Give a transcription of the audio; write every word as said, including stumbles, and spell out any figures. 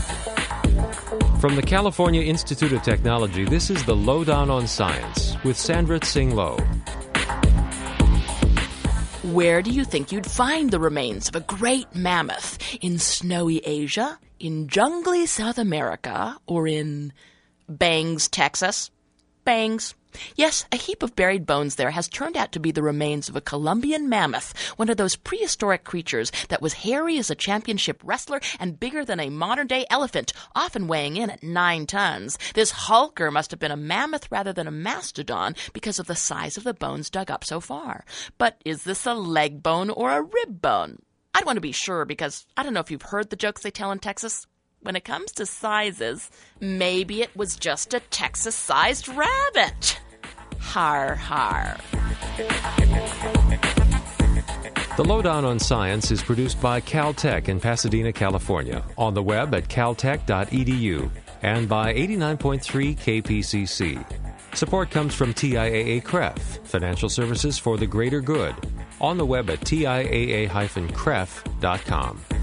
From the California Institute of Technology, this is the Lowdown on Science with Sandra Tsing Loh. Where do you think you'd find the remains of a great mammoth? In snowy Asia? In jungly South America? Or in Bangs, Texas? Bangs. Yes, a heap of buried bones there has turned out to be the remains of a Colombian mammoth, one of those prehistoric creatures that was hairy as a championship wrestler and bigger than a modern-day elephant, often weighing in at nine tons. This hulker must have been a mammoth rather than a mastodon because of the size of the bones dug up so far. But is this a leg bone or a rib bone? I'd want to be sure because I don't know if you've heard the jokes they tell in Texas. When it comes to sizes, maybe it was just a Texas-sized rabbit. Har, har. The Lowdown on Science is produced by Caltech in Pasadena, California, on the web at caltech dot e d u and by eighty-nine point three K P C C. Support comes from T I A A C R E F, Financial Services for the Greater Good, on the web at T I A A dash C R E F dot com.